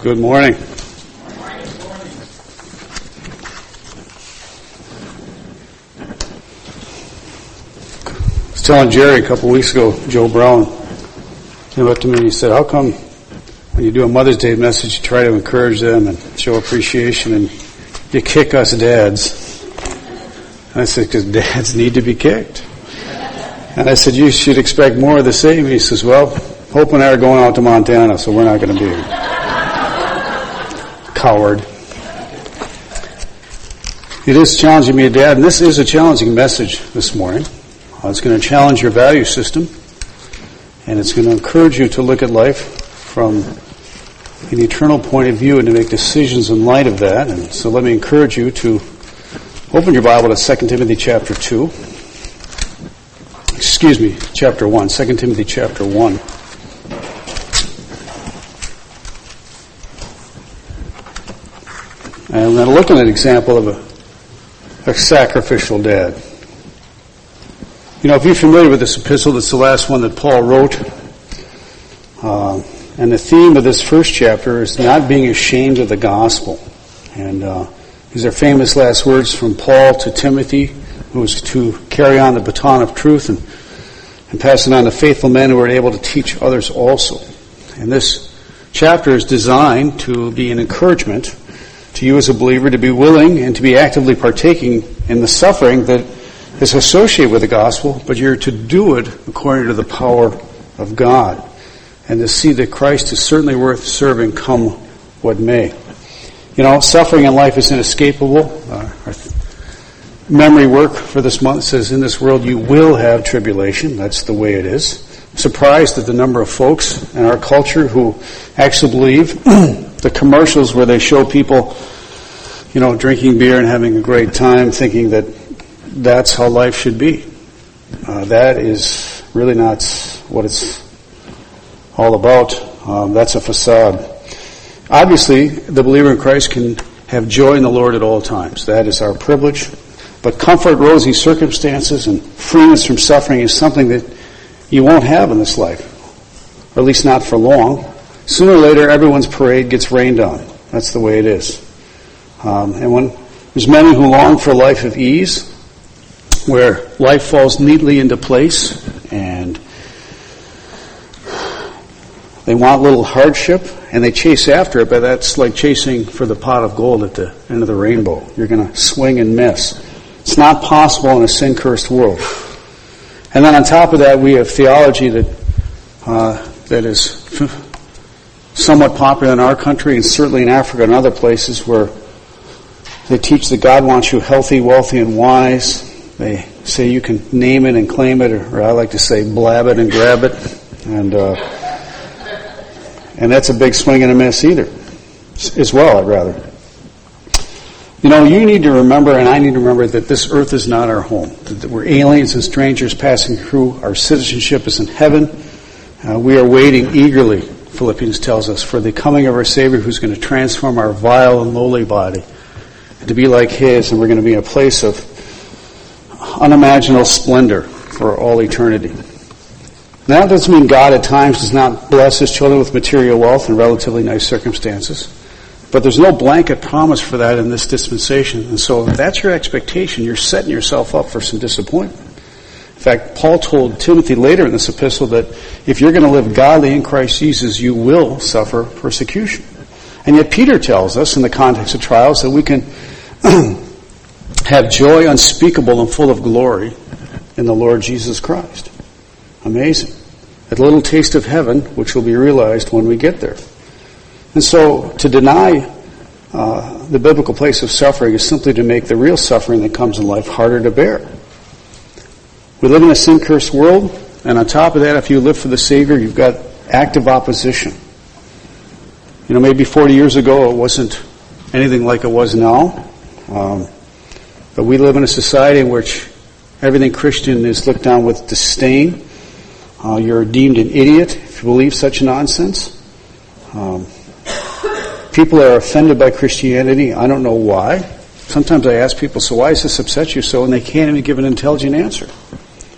Good morning. I was telling Jerry a couple weeks ago, Joe Brown came up to me and he said, how come when you do a Mother's Day message you try to encourage them and show appreciation and you kick us dads? And I said, because dads need to be kicked. And I said, you should expect more of the same. And he says, well, Hope and I are going out to Montana, so we're not going to be here. Coward. It is challenging me, Dad, and this is a challenging message this morning. It's going to challenge your value system, and it's going to encourage you to look at life from an eternal point of view and to make decisions in light of that. And so let me encourage you to open your Bible to 2 Timothy chapter 2. Chapter 1. 2 Timothy chapter 1. And we're going to look at an example of a sacrificial dad. You know, if you're familiar with this epistle, that's the last one that Paul wrote. And the theme of this first chapter is not being ashamed of the gospel. And these are famous last words from Paul to Timothy, who was to carry on the baton of truth and pass it on to faithful men who are able to teach others also. And this chapter is designed to be an encouragement to you as a believer to be willing and to be actively partaking in the suffering that is associated with the gospel, but you're to do it according to the power of God, and to see that Christ is certainly worth serving come what may. You know, suffering in life is inescapable. Our memory work for this month says, in this world you will have tribulation. That's the way it is. I'm surprised at the number of folks in our culture who actually believe the commercials where they show people, you know, drinking beer and having a great time, thinking that that's how life should be. That is really not what it's all about. That's a facade. Obviously, the believer in Christ can have joy in the Lord at all times. That is our privilege. But comfort, rosy circumstances, and freeness from suffering is something that you won't have in this life, or at least not for long. Sooner or later, everyone's parade gets rained on. That's the way it is. And when there's many who long for a life of ease, where life falls neatly into place, and they want little hardship, and they chase after it, but that's like chasing for the pot of gold at the end of the rainbow. You're going to swing and miss. It's not possible in a sin-cursed world. And then on top of that, we have theology that is somewhat popular in our country and certainly in Africa and other places where they teach that God wants you healthy, wealthy, and wise. They say you can name it and claim it, or I like to say blab it and grab it. And that's a big swing and a miss either, as well, I'd rather. You know, you need to remember, and I need to remember, that this earth is not our home. That we're aliens and strangers passing through. Our citizenship is in heaven. We are waiting eagerly, Philippians tells us, for the coming of our Savior, who's going to transform our vile and lowly body to be like His, and we're going to be in a place of unimaginable splendor for all eternity. Now, that doesn't mean God at times does not bless His children with material wealth and relatively nice circumstances. But there's no blanket promise for that in this dispensation. And so if that's your expectation, you're setting yourself up for some disappointment. In fact, Paul told Timothy later in this epistle that if you're going to live godly in Christ Jesus, you will suffer persecution. And yet Peter tells us in the context of trials that we can have joy unspeakable and full of glory in the Lord Jesus Christ. Amazing. A little taste of heaven, which will be realized when we get there. And so to deny the biblical place of suffering is simply to make the real suffering that comes in life harder to bear. We live in a sin-cursed world, and on top of that, if you live for the Savior, you've got active opposition. You know, maybe 40 years ago it wasn't anything like it was now. But we live in a society in which everything Christian is looked on with disdain. You're deemed an idiot if you believe such nonsense. People are offended by Christianity. I don't know why. Sometimes I ask people, so why does this upset you so? And they can't even give an intelligent answer.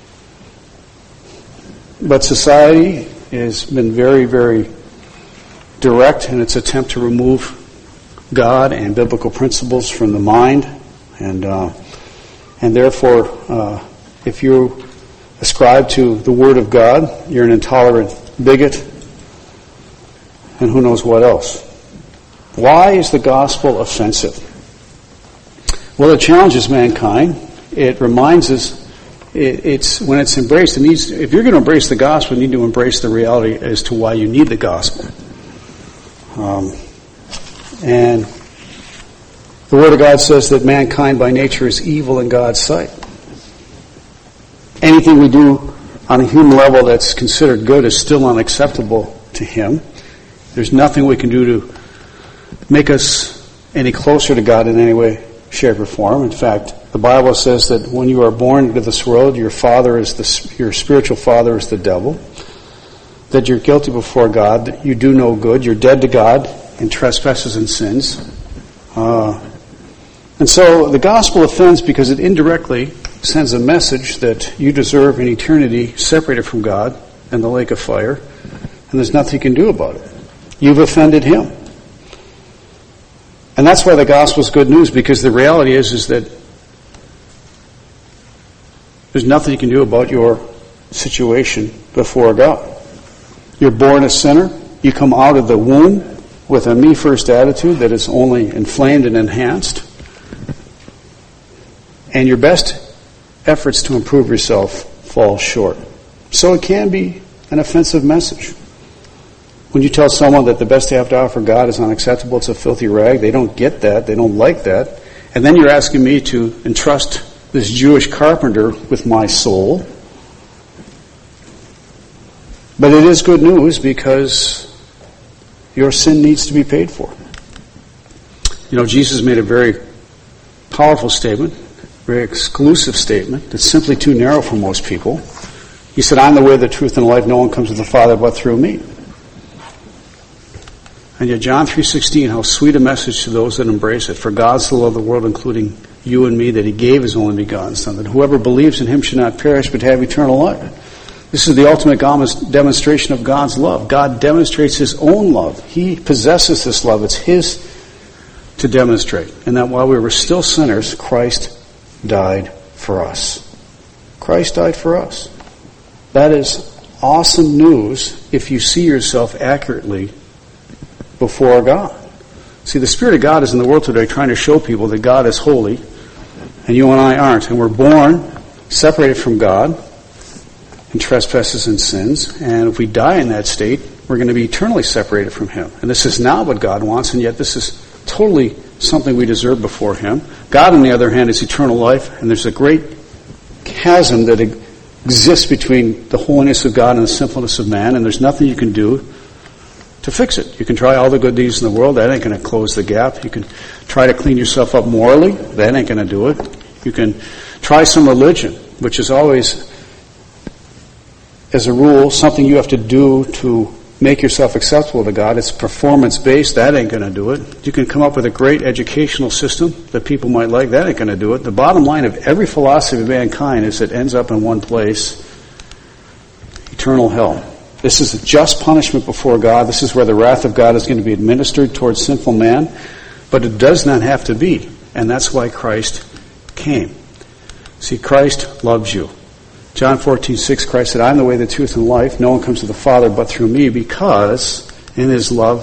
But society has been very, very direct in its attempt to remove God and biblical principles from the mind, and therefore, if you ascribe to the Word of God, you're an intolerant bigot, and who knows what else. Why is the gospel offensive? Well, it challenges mankind. It reminds us, it's when it's embraced, if you're going to embrace the gospel, you need to embrace the reality as to why you need the gospel. And the Word of God says that mankind by nature is evil in God's sight. Anything we do on a human level that's considered good is still unacceptable to Him. There's nothing we can do to make us any closer to God in any way, shape, or form. In fact, the Bible says that when you are born into this world, your spiritual father is the devil, that you're guilty before God, that you do no good, you're dead to God in trespasses and sins. And so the gospel offends because it indirectly sends a message that you deserve an eternity separated from God in the lake of fire, and there's nothing you can do about it. You've offended Him. And that's why the gospel is good news, because the reality is that there's nothing you can do about your situation before God. You're born a sinner. You come out of the womb with a me-first attitude that is only inflamed and enhanced. And your best efforts to improve yourself fall short. So it can be an offensive message. When you tell someone that the best they have to offer God is unacceptable, it's a filthy rag, they don't get that, they don't like that. And then you're asking me to entrust this Jewish carpenter with my soul. But it is good news because your sin needs to be paid for. You know, Jesus made a very powerful statement, very exclusive statement that's simply too narrow for most people. He said, I'm the way, the truth, and the life. No one comes to the Father but through me. And yet John 3:16, how sweet a message to those that embrace it. For God so loved the world, including you and me, that He gave His only begotten Son, that whoever believes in Him should not perish but have eternal life. This is the ultimate demonstration of God's love. God demonstrates His own love. He possesses this love. It's His to demonstrate. And that while we were still sinners, Christ died for us. Christ died for us. That is awesome news if you see yourself accurately before God. See, the Spirit of God is in the world today trying to show people that God is holy and you and I aren't. And we're born separated from God in trespasses and sins. And if we die in that state, we're going to be eternally separated from Him. And this is not what God wants, and yet this is totally something we deserve before Him. God, on the other hand, is eternal life, and there's a great chasm that exists between the holiness of God and the sinfulness of man, and there's nothing you can do to fix it. You can try all the good deeds in the world. That ain't going to close the gap. You can try to clean yourself up morally. That ain't going to do it. You can try some religion, which is always, as a rule, something you have to do to make yourself acceptable to God. It's performance-based. That ain't going to do it. You can come up with a great educational system that people might like. That ain't going to do it. The bottom line of every philosophy of mankind is it ends up in one place: eternal hell. This is a just punishment before God. This is where the wrath of God is going to be administered towards sinful man. But it does not have to be. And that's why Christ came. See, Christ loves you. John 14:6, Christ said, I'm the way, the truth, and life. No one comes to the Father but through me, because in His love,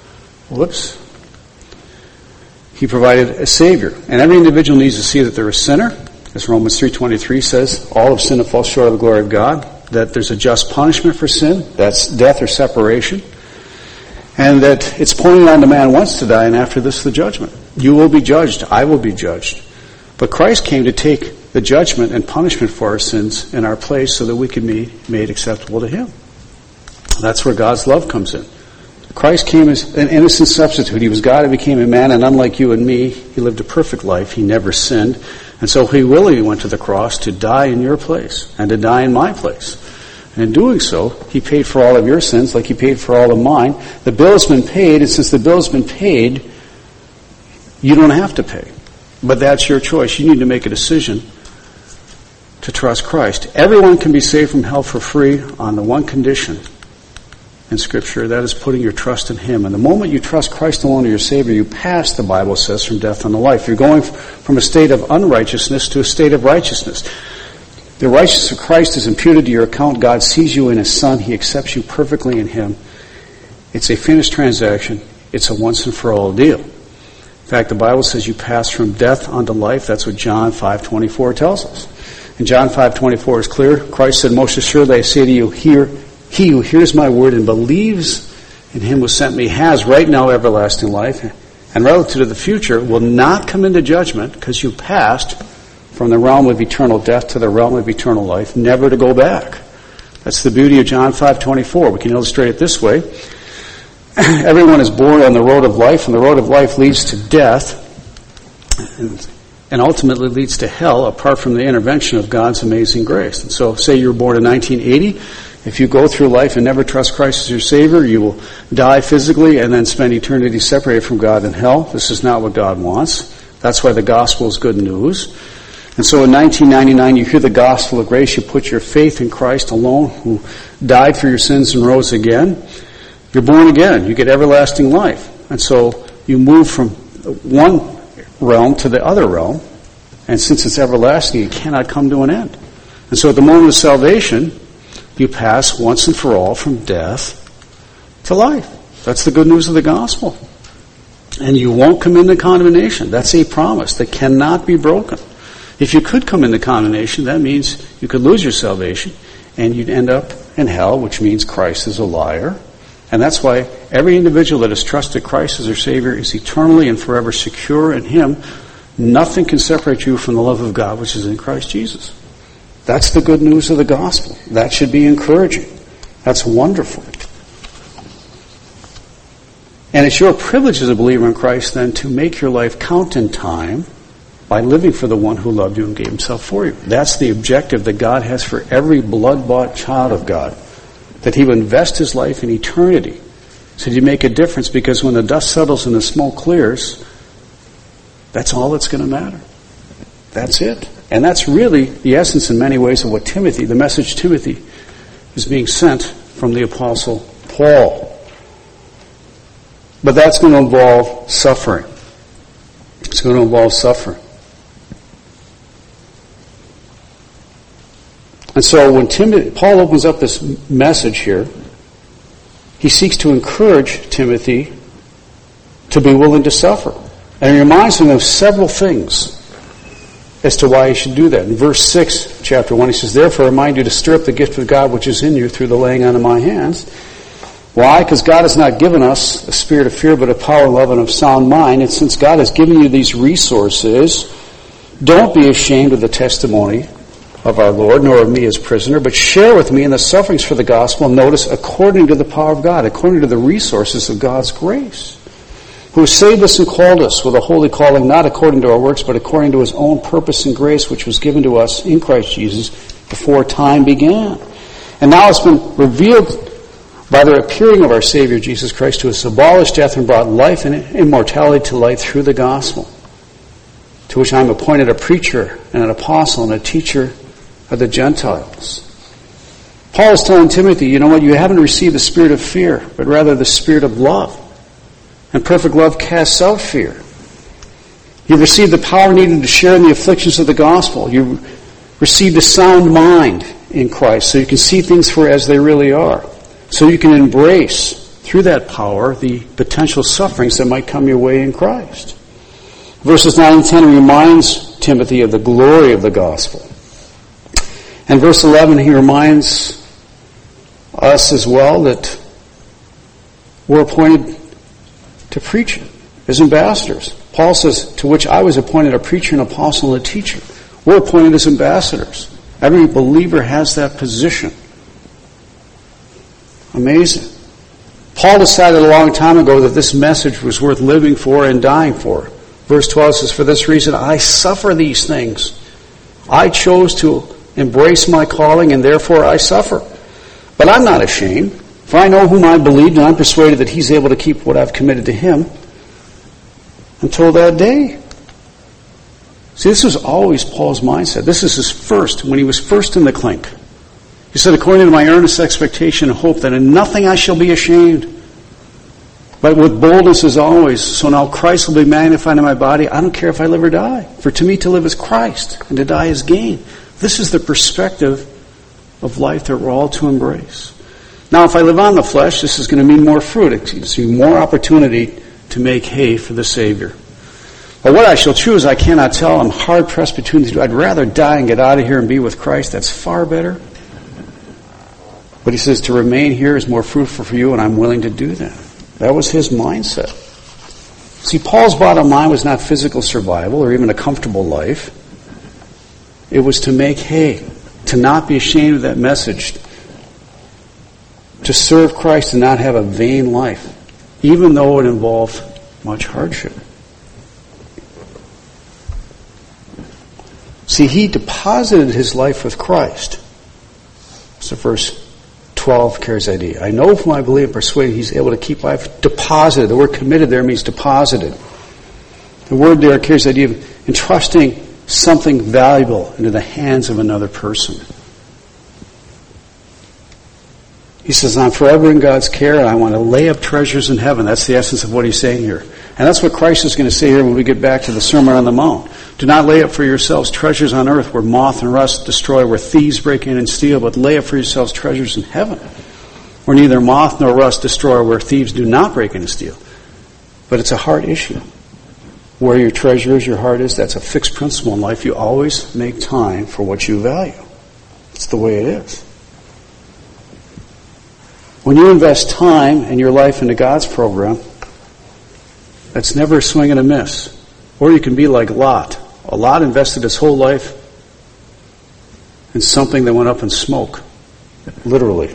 He provided a Savior. And every individual needs to see that they're a sinner. As Romans 3:23 says, all have sinned and fall short of the glory of God. That there's a just punishment for sin. That's death or separation. And that it's pointed on the man once to die, and after this the judgment. You will be judged. I will be judged. But Christ came to take the judgment and punishment for our sins in our place so that we can be made acceptable to Him. That's where God's love comes in. Christ came as an innocent substitute. He was God and became a man, and unlike you and me, He lived a perfect life. He never sinned. And so He willingly went to the cross to die in your place and to die in my place. And in doing so, He paid for all of your sins like He paid for all of mine. The bill has been paid, and since the bill has been paid, you don't have to pay. But that's your choice. You need to make a decision to trust Christ. Everyone can be saved from hell for free on the one condition, in Scripture. That is putting your trust in Him. And the moment you trust Christ alone as your Savior, you pass, the Bible says, from death unto life. You're going from a state of unrighteousness to a state of righteousness. The righteousness of Christ is imputed to your account. God sees you in His Son. He accepts you perfectly in Him. It's a finished transaction. It's a once and for all deal. In fact, the Bible says you pass from death unto life. That's what John 5:24 tells us. And John 5:24 is clear. Christ said, most assuredly I say to you, he who hears my word and believes in Him who sent me has right now everlasting life, and relative to the future will not come into judgment, because you passed from the realm of eternal death to the realm of eternal life, never to go back. That's the beauty of John 5:24. We can illustrate it this way. Everyone is born on the road of life, and the road of life leads to death and ultimately leads to hell apart from the intervention of God's amazing grace. And so, say you're born in 1980. If you go through life and never trust Christ as your Savior, you will die physically and then spend eternity separated from God in hell. This is not what God wants. That's why the gospel is good news. And so in 1999, you hear the gospel of grace. You put your faith in Christ alone, who died for your sins and rose again. You're born again. You get everlasting life. And so you move from one realm to the other realm. And since it's everlasting, it cannot come to an end. And so at the moment of salvation, you pass once and for all from death to life. That's the good news of the gospel. And you won't come into condemnation. That's a promise that cannot be broken. If you could come into condemnation, that means you could lose your salvation and you'd end up in hell, which means Christ is a liar. And that's why every individual that has trusted Christ as their Savior is eternally and forever secure in Him. Nothing can separate you from the love of God which is in Christ Jesus. That's the good news of the gospel. That should be encouraging. That's wonderful. And it's your privilege as a believer in Christ then to make your life count in time by living for the one who loved you and gave Himself for you. That's the objective that God has for every blood-bought child of God. That He would invest His life in eternity. So you make a difference, because when the dust settles and the smoke clears, that's all that's going to matter. That's it. And that's really the essence in many ways of what Timothy, the message Timothy, is being sent from the Apostle Paul. But that's going to involve suffering. It's going to involve suffering. And so when Paul opens up this message here, he seeks to encourage Timothy to be willing to suffer. And he reminds him of several things as to why he should do that. In verse 6, chapter 1, he says, therefore I remind you to stir up the gift of God which is in you through the laying on of my hands. Why? Because God has not given us a spirit of fear, but of power, love, and of sound mind. And since God has given you these resources, don't be ashamed of the testimony of our Lord, nor of me as prisoner, but share with me in the sufferings for the gospel. Notice, according to the power of God, according to the resources of God's grace, who has saved us and called us with a holy calling, not according to our works, but according to His own purpose and grace, which was given to us in Christ Jesus before time began. And now it's been revealed by the appearing of our Savior Jesus Christ, who has abolished death and brought life and immortality to light through the gospel, to which I am appointed a preacher and an apostle and a teacher of the Gentiles. Paul is telling Timothy, you know what, you haven't received the spirit of fear, but rather the spirit of love. And perfect love casts out fear. You've received the power needed to share in the afflictions of the gospel. You've received a sound mind in Christ, so you can see things for as they really are. So you can embrace, through that power, the potential sufferings that might come your way in Christ. Verses 9 and 10 reminds Timothy of the glory of the gospel. And verse 11, he reminds us as well that we're appointed to preach as ambassadors. Paul says, to which I was appointed a preacher, an apostle, and a teacher. We're appointed as ambassadors. Every believer has that position. Amazing. Paul decided a long time ago that this message was worth living for and dying for. Verse 12 says, for this reason I suffer these things. I chose to embrace my calling, and therefore I suffer. But I'm not ashamed, for I know whom I believed, and I'm persuaded that He's able to keep what I've committed to Him until that day. See, this was always Paul's mindset. This is his first, when he was first in the clink. He said, according to my earnest expectation and hope that in nothing I shall be ashamed, but with boldness as always. So now Christ will be magnified in my body. I don't care if I live or die. For to me to live is Christ, and to die is gain. This is the perspective of life that we're all to embrace. Now, if I live on the flesh, this is going to mean more fruit. It gives me more opportunity to make hay for the Savior. But what I shall choose, I cannot tell. I'm hard-pressed between the two. I'd rather die and get out of here and be with Christ. That's far better. But he says to remain here is more fruitful for you, and I'm willing to do that. That was his mindset. See, Paul's bottom line was not physical survival or even a comfortable life. It was to make hay, to not be ashamed of that message, to serve Christ and not have a vain life, even though it involved much hardship. See, he deposited his life with Christ. So verse 12 carries the idea. I know whom I believe and persuaded he's able to keep life. Deposited. The word committed there means deposited. The word there carries the idea of entrusting something valuable into the hands of another person. He says, I'm forever in God's care and I want to lay up treasures in heaven. That's the essence of what he's saying here. And that's what Christ is going to say here when we get back to the Sermon on the Mount. Do not lay up for yourselves treasures on earth where moth and rust destroy, where thieves break in and steal, but lay up for yourselves treasures in heaven, where neither moth nor rust destroy, where thieves do not break in and steal. But it's a heart issue. Where your treasure is, your heart is, that's a fixed principle in life. You always make time for what you value. It's the way it is. When you invest time and your life into God's program, that's never a swing and a miss. Or you can be like Lot. Lot invested his whole life in something that went up in smoke. Literally.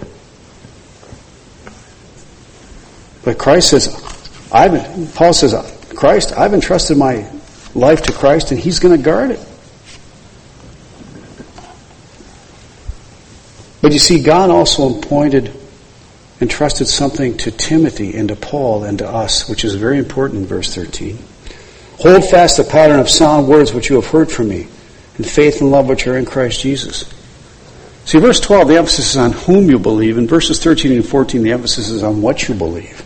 But Christ says, Paul says, Christ, I've entrusted my life to Christ and he's going to guard it. But you see, God also entrusted something to Timothy and to Paul and to us, which is very important in verse 13. Hold fast the pattern of sound words which you have heard from me, in faith and love which are in Christ Jesus. See, verse 12, the emphasis is on whom you believe. In verses 13 and 14, the emphasis is on what you believe.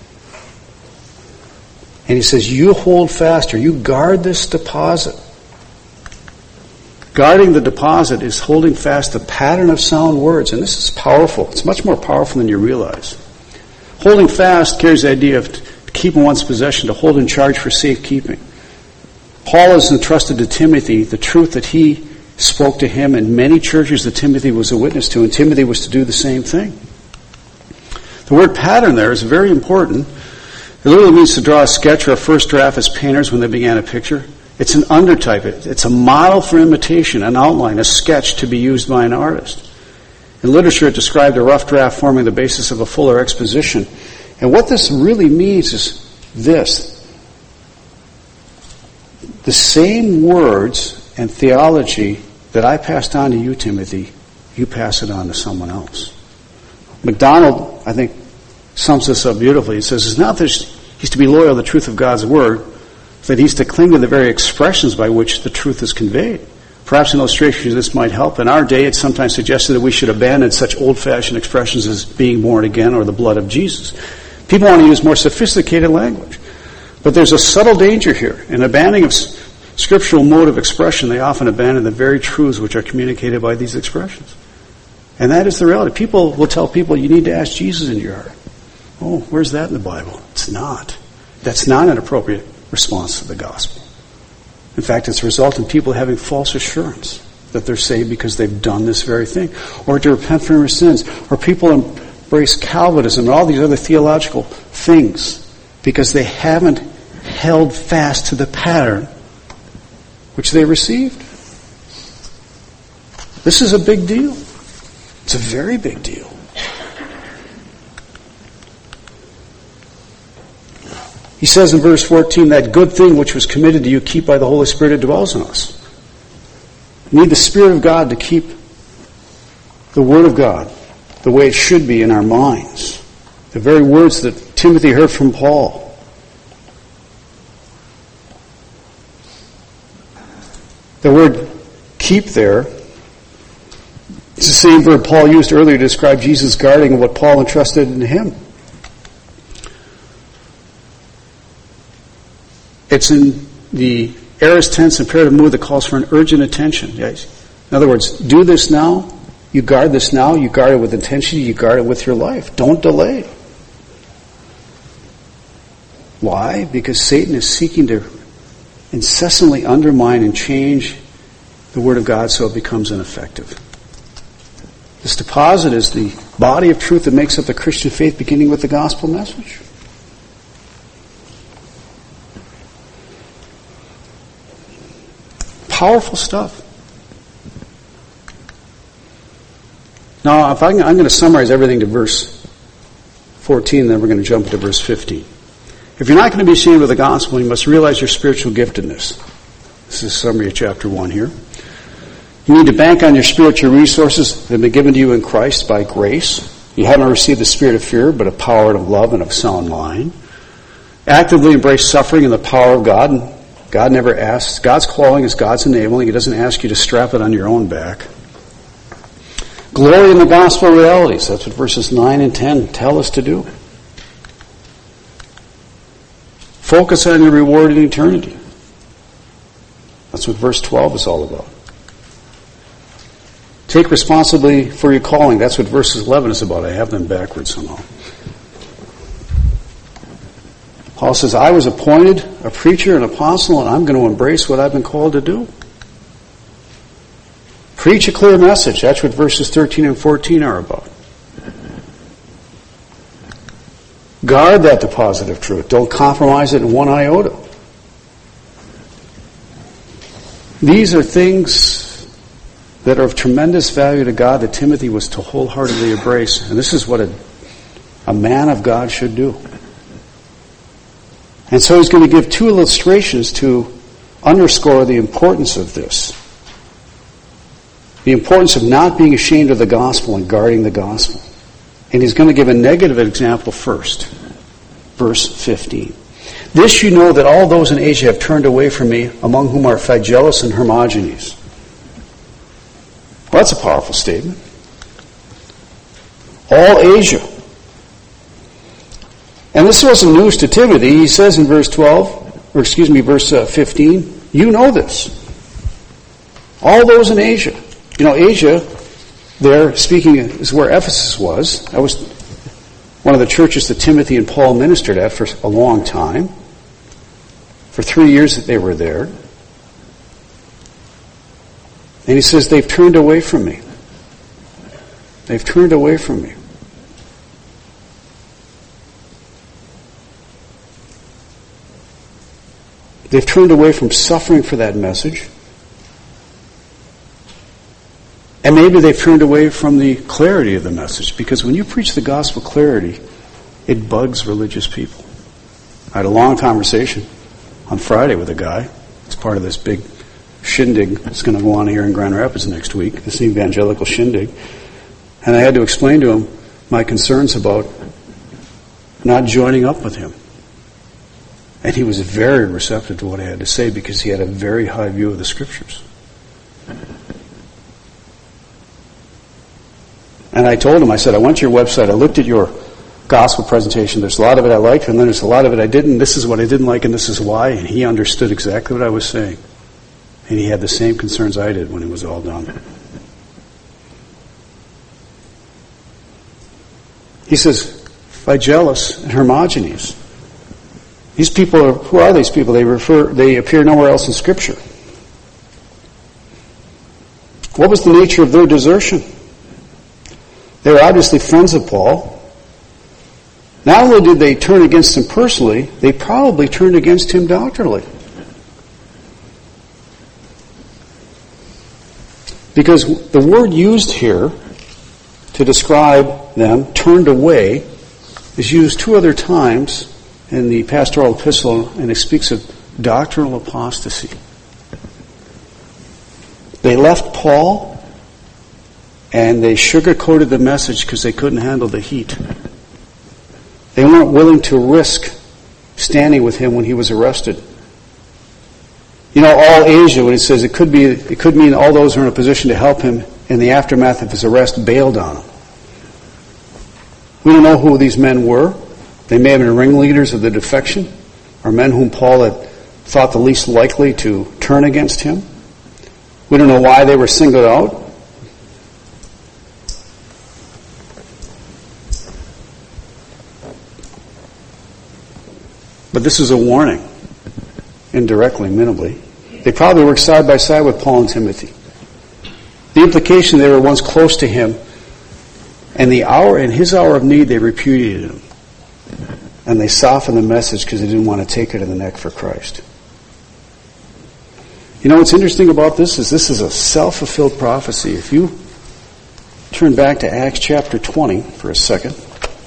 And he says, you hold fast or you guard this deposit. Guarding the deposit is holding fast the pattern of sound words. And this is powerful. It's much more powerful than you realize. Holding fast carries the idea of to keep in one's possession, to hold in charge for safekeeping. Paul has entrusted to Timothy the truth that he spoke to him in many churches that Timothy was a witness to, and Timothy was to do the same thing. The word pattern there is very important. It literally means to draw a sketch or a first draft as painters when they began a picture. It's an undertype. It's a model for imitation, an outline, a sketch to be used by an artist. In literature, it described a rough draft forming the basis of a fuller exposition. And what this really means is this. The same words and theology that I passed on to you, Timothy, you pass it on to someone else. MacDonald, I think, sums this up beautifully. He says, it's not that he's to be loyal to the truth of God's word, that he's to cling to the very expressions by which the truth is conveyed. Perhaps in illustration this might help. In our day, it's sometimes suggested that we should abandon such old-fashioned expressions as being born again or the blood of Jesus. People want to use more sophisticated language. But there's a subtle danger here. In abandoning of scriptural mode of expression, they often abandon the very truths which are communicated by these expressions. And that is the reality. People will tell people, you need to ask Jesus into your heart. Oh, where's that in the Bible? It's not. That's not an appropriate response to the gospel. In fact, it's a result in people having false assurance that they're saved because they've done this very thing, or to repent from their sins, or people embrace Calvinism and all these other theological things because they haven't held fast to the pattern which they received. This is a big deal. It's a very big deal. He says in verse 14, that good thing which was committed to you, keep by the Holy Spirit that dwells in us. We need the Spirit of God to keep the Word of God the way it should be in our minds. The very words that Timothy heard from Paul. The word keep there It's the same verb Paul used earlier to describe Jesus guarding what Paul entrusted in him. It's in the aorist tense imperative mood that calls for an urgent attention. In other words, do this now. You guard this now. You guard it with intensity. You guard it with your life. Don't delay. Why? Because Satan is seeking to incessantly undermine and change the Word of God so it becomes ineffective. This deposit is the body of truth that makes up the Christian faith, beginning with the gospel message. Powerful stuff. Now, I'm going to summarize everything to verse 14, then we're going to jump to verse 15. If you're not going to be ashamed of the gospel, you must realize your spiritual giftedness. This is a summary of chapter 1 here. You need to bank on your spiritual resources that have been given to you in Christ by grace. You haven't received the spirit of fear, but a power of love and of sound mind. Actively embrace suffering and the power of God. And God never asks. God's calling is God's enabling. He doesn't ask you to strap it on your own back. Glory in the gospel realities. That's what verses 9 and 10 tell us to do. Focus on your reward in eternity. That's what verse 12 is all about. Take responsibility for your calling. That's what verses 11 is about. I have them backwards somehow. Paul says, I was appointed a preacher, an apostle, and I'm going to embrace what I've been called to do. Preach a clear message. That's what verses 13 and 14 are about. Guard that deposit of truth. Don't compromise it in one iota. These are things that are of tremendous value to God that Timothy was to wholeheartedly embrace. And this is what a man of God should do. And so he's going to give two illustrations to underscore the importance of this. The importance of not being ashamed of the gospel and guarding the gospel. And he's going to give a negative example first. Verse 15. This you know that all those in Asia have turned away from me, among whom are Phygelus and Hermogenes. Well, that's a powerful statement. All Asia. And this wasn't news to Timothy. He says in verse 15, you know this. All those in Asia. You know, Asia, there, speaking, is where Ephesus was. That was one of the churches that Timothy and Paul ministered at for a long time. For 3 years that they were there. And he says, they've turned away from me. They've turned away from me. They've turned away from suffering for that message. And maybe they've turned away from the clarity of the message. Because when you preach the gospel clarity, it bugs religious people. I had a long conversation on Friday with a guy. It's part of this big shindig that's going to go on here in Grand Rapids next week, this evangelical shindig. And I had to explain to him my concerns about not joining up with him. And he was very receptive to what I had to say because he had a very high view of the Scriptures. And I told him, I said, I went to your website, I looked at your gospel presentation. There's a lot of it I liked, and then there's a lot of it I didn't. This is what I didn't like, and this is why. And he understood exactly what I was saying. And he had the same concerns I did when it was all done. He says, Phygelus and Hermogenes. These people who are these people? They appear nowhere else in Scripture. What was the nature of their desertion? They were obviously friends of Paul. Not only did they turn against him personally, they probably turned against him doctrinally. Because the word used here to describe them, turned away, is used two other times in the pastoral epistle, and it speaks of doctrinal apostasy. They left Paul, and they sugar-coated the message because they couldn't handle the heat. They weren't willing to risk standing with him when he was arrested. You know, all Asia, when it says it could mean all those who are in a position to help him in the aftermath of his arrest, bailed on him. We don't know who these men were. They may have been ringleaders of the defection, or men whom Paul had thought the least likely to turn against him. We don't know why they were singled out. But this is a warning, indirectly, minimally. They probably worked side by side with Paul and Timothy. The implication, they were once close to him, and in his hour of need, they repudiated him. And they softened the message because they didn't want to take it in the neck for Christ. You know what's interesting about this is a self-fulfilled prophecy. If you turn back to Acts chapter 20 for a second.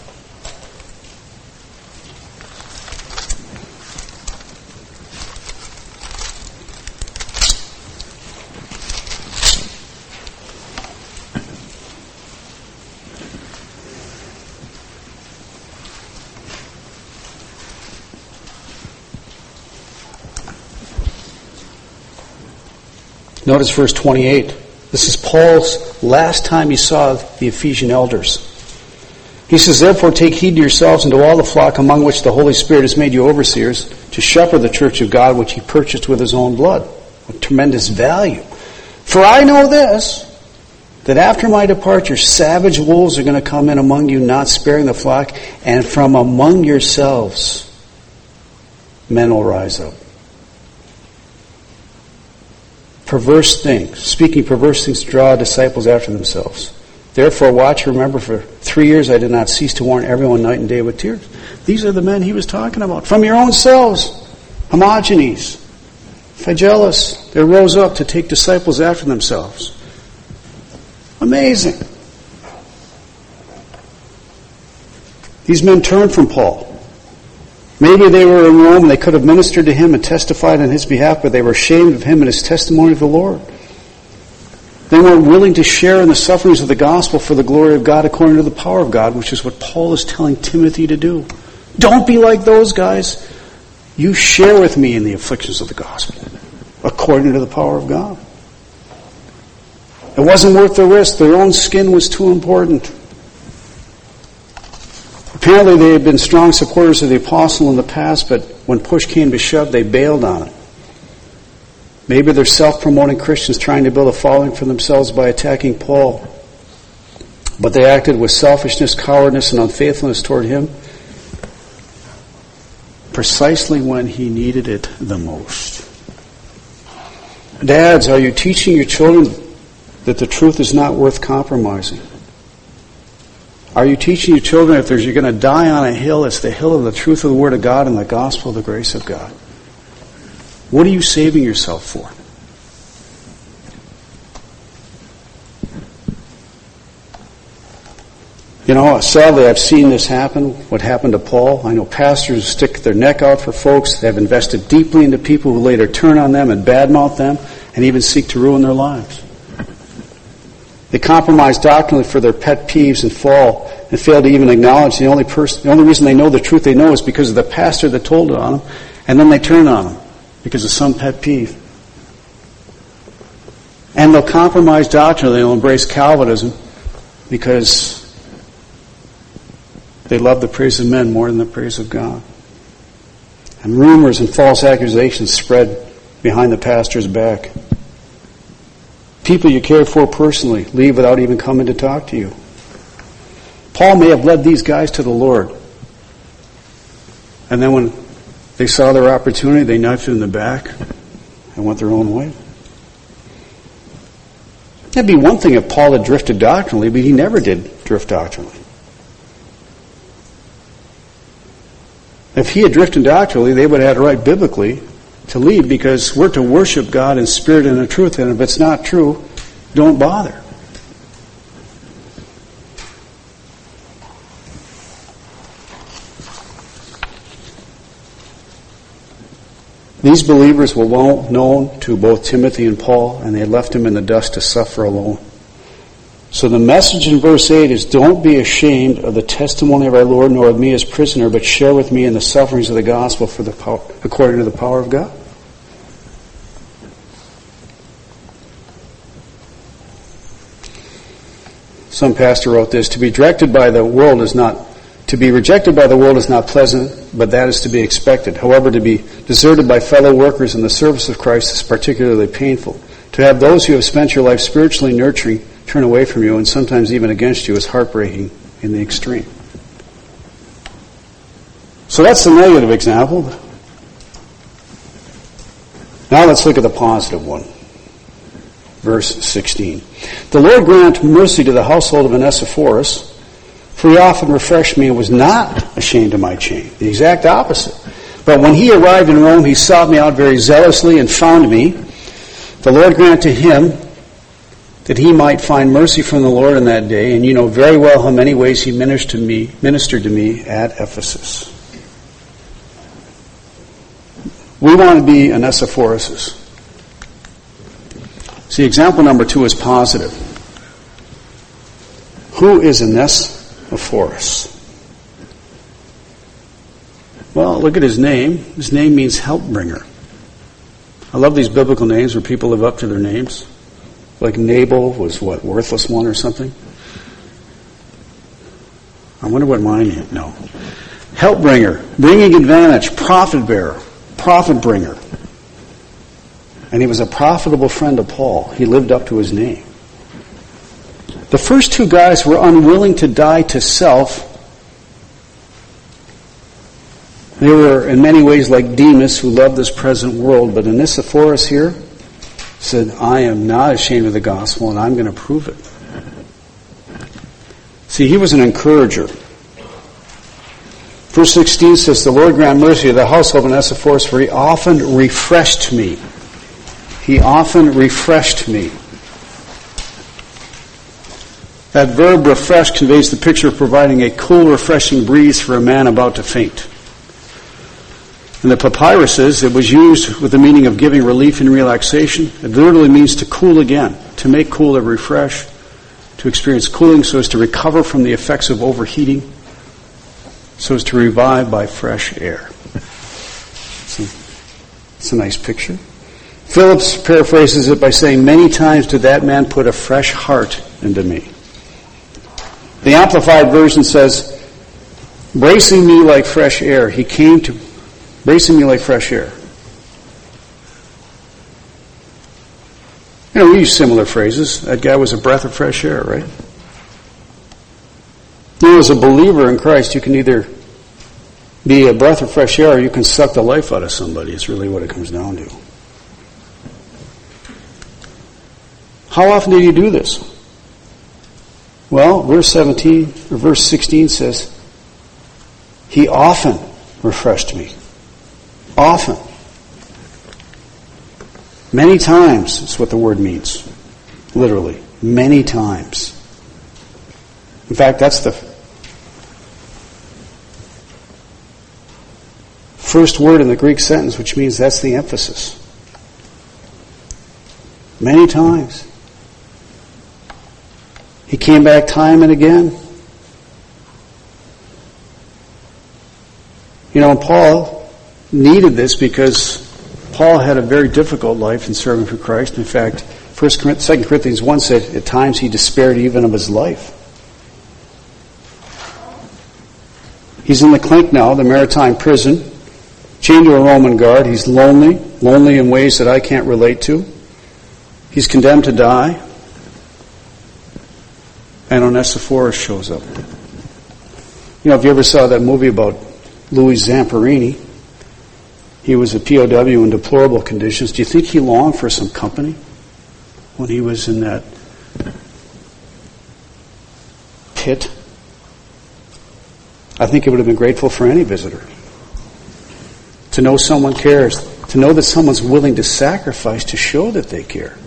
Notice verse 28. This is Paul's last time he saw the Ephesian elders. He says, "Therefore take heed to yourselves and to all the flock among which the Holy Spirit has made you overseers, to shepherd the church of God which he purchased with his own blood." What tremendous value. "For I know this, that after my departure savage wolves are going to come in among you, not sparing the flock, and from among yourselves men will rise up. Perverse things, speaking perverse things to draw disciples after themselves. Therefore watch and remember, for 3 years I did not cease to warn everyone night and day with tears." These are the men he was talking about. From your own selves, Hermogenes, Phygellus, they rose up to take disciples after themselves. Amazing. These men turned from Paul. Maybe they were in Rome and they could have ministered to him and testified on his behalf, but they were ashamed of him and his testimony of the Lord. They weren't willing to share in the sufferings of the gospel for the glory of God according to the power of God, which is what Paul is telling Timothy to do. Don't be like those guys. You share with me in the afflictions of the gospel according to the power of God. It wasn't worth the risk. Their own skin was too important. Apparently they had been strong supporters of the apostle in the past, but when push came to shove, they bailed on it. Maybe they're self-promoting Christians trying to build a following for themselves by attacking Paul. But they acted with selfishness, cowardice, and unfaithfulness toward him precisely when he needed it the most. Dads, are you teaching your children that the truth is not worth compromising? Are you teaching your children if you're going to die on a hill, it's the hill of the truth of the Word of God and the gospel of the grace of God? What are you saving yourself for? You know, sadly, I've seen this happen, what happened to Paul. I know pastors stick their neck out for folks. They have invested deeply into people who later turn on them and badmouth them and even seek to ruin their lives. They compromise doctrinally for their pet peeves and fall and fail to even acknowledge the only reason they know the truth they know is because of the pastor that told it on them, and then they turn on them because of some pet peeve. And they'll compromise doctrinally, they'll embrace Calvinism because they love the praise of men more than the praise of God. And rumors and false accusations spread behind the pastor's back. People you care for personally leave without even coming to talk to you. Paul may have led these guys to the Lord. And then when they saw their opportunity, they knifed it in the back and went their own way. It'd be one thing if Paul had drifted doctrinally, but he never did drift doctrinally. If he had drifted doctrinally, they would have had a right biblically to leave, because we're to worship God in spirit and in truth, and if it's not true, don't bother. These believers were well known to both Timothy and Paul, and they left him in the dust to suffer alone. So the message in verse 8 is, don't be ashamed of the testimony of our Lord, nor of me as prisoner, but share with me in the sufferings of the gospel for the power, according to the power of God. Some pastor wrote this, to be rejected by the world is not pleasant, but that is to be expected. However, to be deserted by fellow workers in the service of Christ is particularly painful. To have those who have spent your life spiritually nurturing turn away from you and sometimes even against you is heartbreaking in the extreme. So that's the negative example. Now let's look at the positive one. Verse 16. The Lord grant mercy to the household of Onesiphorus, for he often refreshed me and was not ashamed of my chain. The exact opposite. But when he arrived in Rome, he sought me out very zealously and found me. The Lord grant to him that he might find mercy from the Lord in that day, and you know very well how many ways he ministered to me at Ephesus. We want to be Onesiphorus. See, example number 2 is positive. Who is Onesiphorus? Well, look at his name. His name means help bringer. I love these biblical names where people live up to their names. Like Nabal was what, worthless one or something? I wonder what mine is. No. Help bringer, bringing advantage, profit bearer, profit bringer. And he was a profitable friend of Paul. He lived up to his name. The first 2 guys were unwilling to die to self. They were in many ways like Demas, who loved this present world. But Onesiphorus here said, I am not ashamed of the gospel, and I'm going to prove it. See, he was an encourager. Verse 16 says, the Lord grant mercy to the household of Onesiphorus, for he often refreshed me. He often refreshed me. That verb refresh conveys the picture of providing a cool, refreshing breeze for a man about to faint. In the papyruses, it was used with the meaning of giving relief and relaxation. It literally means to cool again, to make cool or refresh, to experience cooling so as to recover from the effects of overheating, so as to revive by fresh air. It's a nice picture. Phillips paraphrases it by saying, many times did that man put a fresh heart into me. The Amplified Version says, bracing me like fresh air. He came to bracing me like fresh air. You know, we use similar phrases. That guy was a breath of fresh air, right? You know, as a believer in Christ, you can either be a breath of fresh air or you can suck the life out of somebody. It's really what it comes down to. How often do you do this? Well, verse 16 says, he often refreshed me. Often. Many times is what the word means. Literally. Many times. In fact, that's the first word in the Greek sentence, which means that's the emphasis. Many times. He came back time and again. You know, Paul needed this because Paul had a very difficult life in serving for Christ. In fact, 2 Corinthians 1 said at times he despaired even of his life. He's in the clink now, the maritime prison, chained to a Roman guard. He's lonely in ways that I can't relate to. He's condemned to die. And Onesiphorus shows up. You know, if you ever saw that movie about Louis Zamperini, he was a POW in deplorable conditions. Do you think he longed for some company when he was in that pit? I think he would have been grateful for any visitor. To know someone cares. To know that someone's willing to sacrifice to show that they care.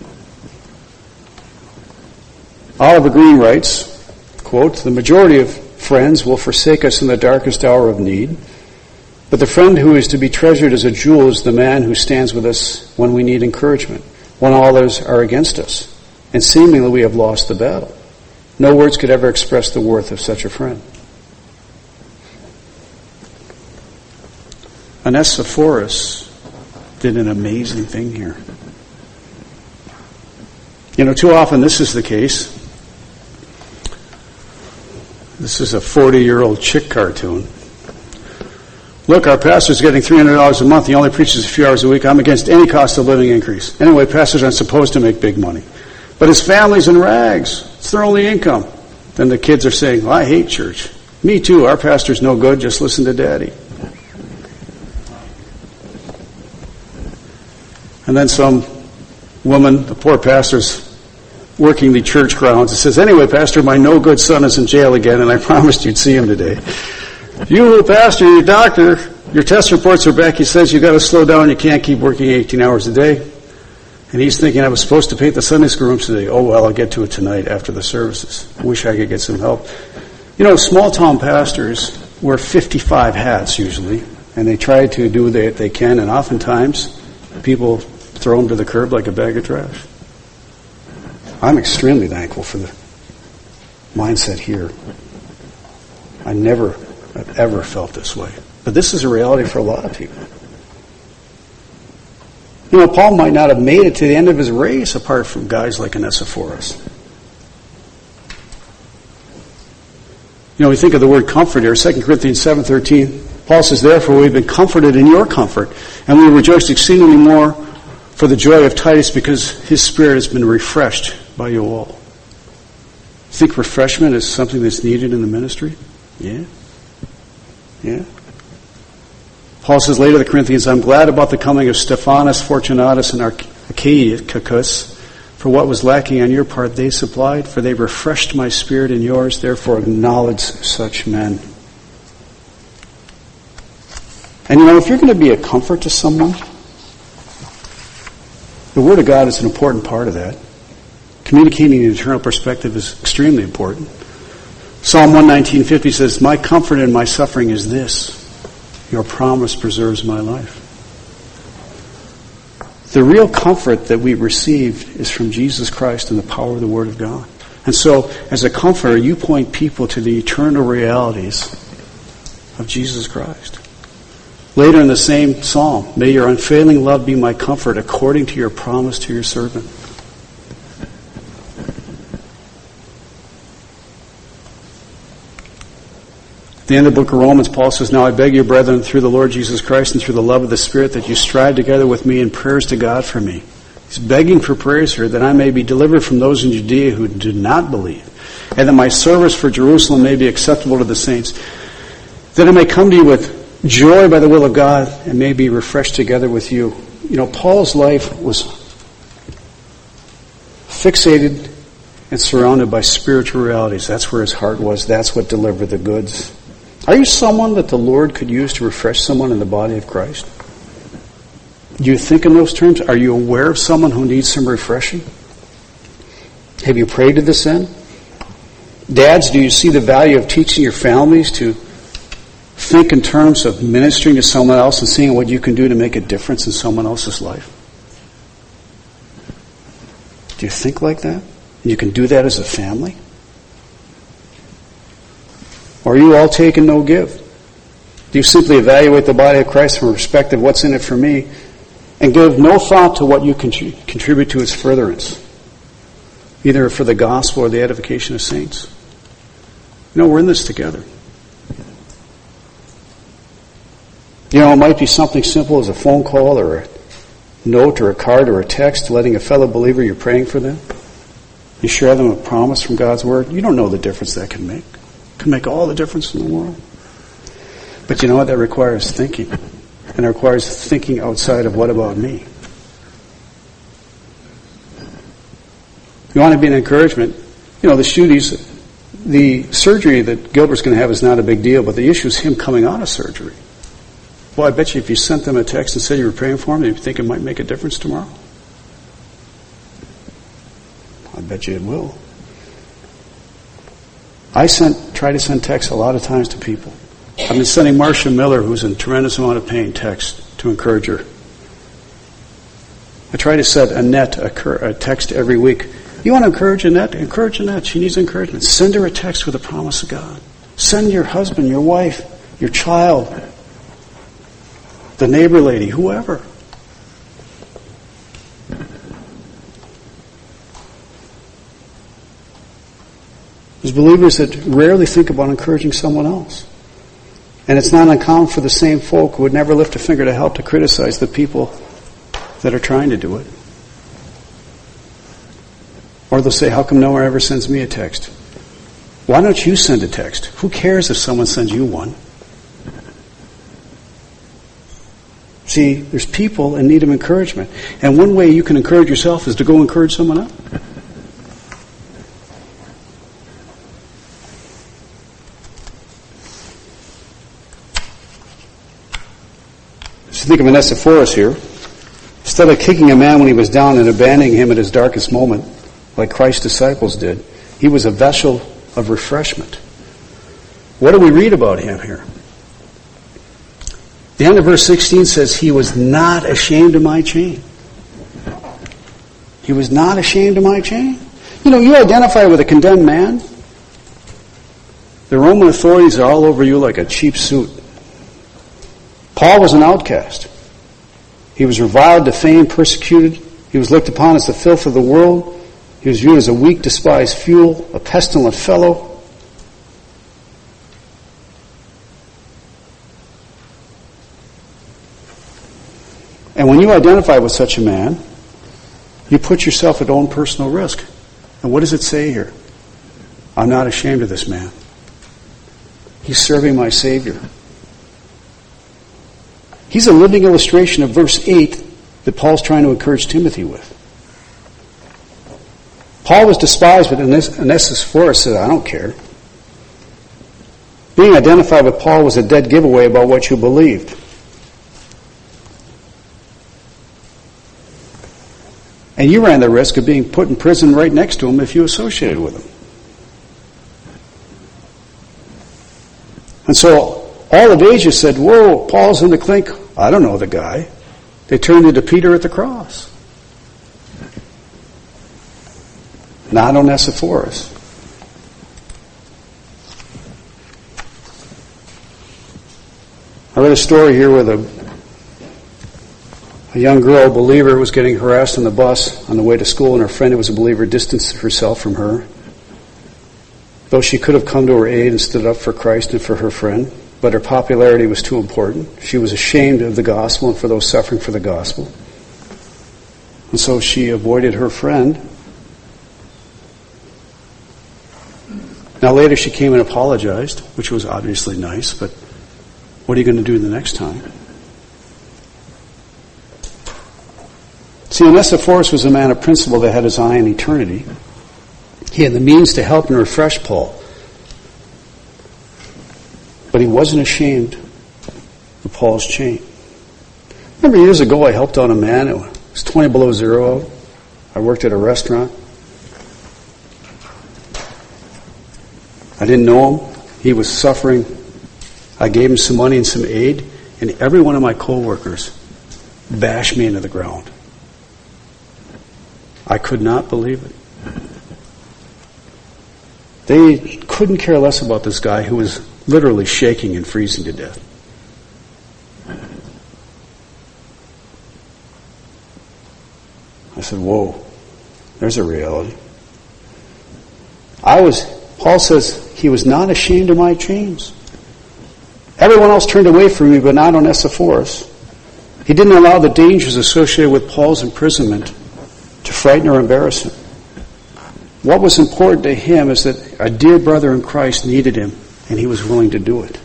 Oliver Green writes, quote, the majority of friends will forsake us in the darkest hour of need, but the friend who is to be treasured as a jewel is the man who stands with us when we need encouragement, when all others are against us, and seemingly we have lost the battle. No words could ever express the worth of such a friend. Onesiphorus did an amazing thing here. You know, too often this is the case. This is a 40-year-old chick cartoon. Look, our pastor's getting $300 a month. He only preaches a few hours a week. I'm against any cost of living increase. Anyway, pastors aren't supposed to make big money. But his family's in rags. It's their only income. Then the kids are saying, well, I hate church. Me too. Our pastor's no good. Just listen to Daddy. And then some woman, the poor pastor's working the church grounds, and says, anyway, Pastor, my no-good son is in jail again, and I promised you'd see him today. You, Pastor, your doctor, your test reports are back. He says you've got to slow down. You can't keep working 18 hours a day. And he's thinking, I was supposed to paint the Sunday school rooms today. Oh, well, I'll get to it tonight after the services. I wish I could get some help. You know, small-town pastors wear 55 hats usually, and they try to do what they can, and oftentimes people throw them to the curb like a bag of trash. I'm extremely thankful for the mindset here. I never have ever felt this way. But this is a reality for a lot of people. You know, Paul might not have made it to the end of his race apart from guys like Onesiphorus. You know, we think of the word comfort here, 2 Corinthians 7:13. Paul says, therefore we've been comforted in your comfort, and we rejoice exceedingly more for the joy of Titus because his spirit has been refreshed by you all. Think refreshment is something that's needed in the ministry? Yeah. Yeah. Paul says later to the Corinthians, I'm glad about the coming of Stephanas, Fortunatus, and Achaicus, for what was lacking on your part they supplied, for they refreshed my spirit and yours, therefore acknowledge such men. And you know, if you're going to be a comfort to someone, the Word of God is an important part of that. Communicating an eternal perspective is extremely important. Psalm 119:50 says, my comfort in my suffering is this, your promise preserves my life. The real comfort that we received is from Jesus Christ and the power of the Word of God. And so, as a comforter, you point people to the eternal realities of Jesus Christ. Later in the same psalm, may your unfailing love be my comfort according to your promise to your servant. At the end of the book of Romans, Paul says, now I beg you, brethren, through the Lord Jesus Christ and through the love of the Spirit, that you strive together with me in prayers to God for me. He's begging for prayers here that I may be delivered from those in Judea who do not believe, and that my service for Jerusalem may be acceptable to the saints, that I may come to you with joy by the will of God and may be refreshed together with you. You know, Paul's life was fixated and surrounded by spiritual realities. That's where his heart was. That's what delivered the goods. Are you someone that the Lord could use to refresh someone in the body of Christ? Do you think in those terms? Are you aware of someone who needs some refreshing? Have you prayed to this end? Dads, do you see the value of teaching your families to think in terms of ministering to someone else and seeing what you can do to make a difference in someone else's life? Do you think like that? You can do that as a family? Or are you all take and no give? Do you simply evaluate the body of Christ from a perspective of what's in it for me and give no thought to what you can contribute to its furtherance, either for the gospel or the edification of saints? You know, we're in this together. You know, it might be something simple as a phone call or a note or a card or a text letting a fellow believer you're praying for them. You share them a promise from God's Word. You don't know the difference that can make. It can make all the difference in the world. But you know what? That requires thinking. And it requires thinking outside of what about me? You want to be an encouragement. You know, the Shooties, the surgery that Gilbert's going to have is not a big deal, but the issue is him coming out of surgery. Well, I bet you if you sent them a text and said you were praying for him, do you think it might make a difference tomorrow? I bet you it will. I try to send texts a lot of times to people. I've been sending Marcia Miller, who's in a tremendous amount of pain, text to encourage her. I try to send Annette a text every week. You want to encourage Annette? Encourage Annette. She needs encouragement. Send her a text with a promise of God. Send your husband, your wife, your child, the neighbor lady, whoever. There's believers that rarely think about encouraging someone else. And it's not uncommon for the same folk who would never lift a finger to help to criticize the people that are trying to do it. Or they'll say, how come no one ever sends me a text? Why don't you send a text? Who cares if someone sends you one? See, there's people in need of encouragement. And one way you can encourage yourself is to go encourage someone else. So think of Onesiphorus here. Instead of kicking a man when he was down and abandoning him at his darkest moment, like Christ's disciples did, he was a vessel of refreshment. What do we read about him here? The end of verse 16 says, he was not ashamed of my chain. He was not ashamed of my chain. You identify with a condemned man, the Roman authorities are all over you like a cheap suit. Paul was an outcast. He was reviled, defamed, persecuted. He was looked upon as the filth of the world. He was viewed as a weak, despised fool, a pestilent fellow. And when you identify with such a man, you put yourself at own personal risk. And what does it say here? I'm not ashamed of this man. He's serving my Savior. He's a living illustration of verse 8 that Paul's trying to encourage Timothy with. Paul was despised, but Onesiphorus said, I don't care. Being identified with Paul was a dead giveaway about what you believed. And you ran the risk of being put in prison right next to him if you associated with him. And so all of Asia said, whoa, Paul's in the clink. I don't know the guy. They turned into Peter at the cross. Not Onesiphorus. I read a story here where a young girl, a believer, was getting harassed on the bus on the way to school, and her friend who was a believer distanced herself from her. Though she could have come to her aid and stood up for Christ and for her friend, but her popularity was too important. She was ashamed of the gospel and for those suffering for the gospel. And so she avoided her friend. Now later she came and apologized, which was obviously nice, but what are you going to do the next time? See, Onesiphorus was a man of principle that had his eye on eternity. He had the means to help and refresh Paul. But he wasn't ashamed of Paul's chain. Remember years ago I helped out a man. It was 20 below zero out. I worked at a restaurant. I didn't know him. He was suffering. I gave him some money and some aid, and every one of my co-workers bashed me into the ground. I could not believe it. They couldn't care less about this guy who was literally shaking and freezing to death. I said, whoa, there's a reality. Paul says, he was not ashamed of my chains. Everyone else turned away from me, but not Onesiphorus. He didn't allow the dangers associated with Paul's imprisonment to frighten or embarrass him. What was important to him is that a dear brother in Christ needed him, and he was willing to do it.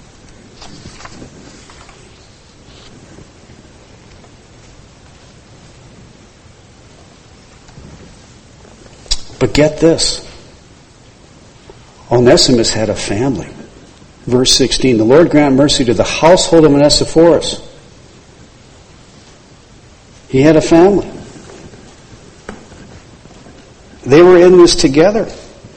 But get this. Onesimus had a family. Verse 16, the Lord grant mercy to the household of Onesiphorus. He had a family. They were in this together.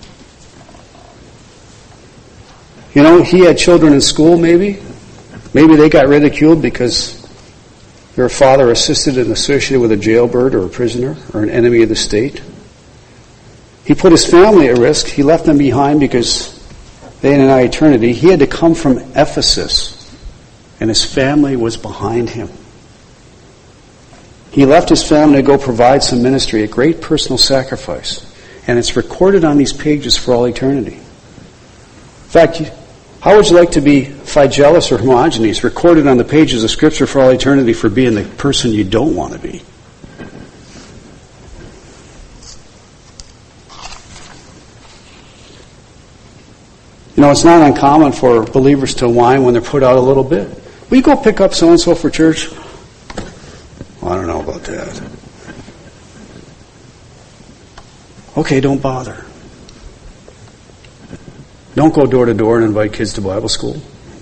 He had children in school maybe. Maybe they got ridiculed because their father assisted and associated with a jailbird or a prisoner or an enemy of the state. He put his family at risk. He left them behind because they had an eternity. He had to come from Ephesus, and his family was behind him. He left his family to go provide some ministry, a great personal sacrifice. And it's recorded on these pages for all eternity. In fact, how would you like to be Phygellus or Hermogenes, recorded on the pages of Scripture for all eternity for being the person you don't want to be? You know, it's not uncommon for believers to whine when they're put out a little bit. Will you go pick up so-and-so for church? Well, I don't know about that. Okay, don't bother. Don't go door to door and invite kids to Bible school.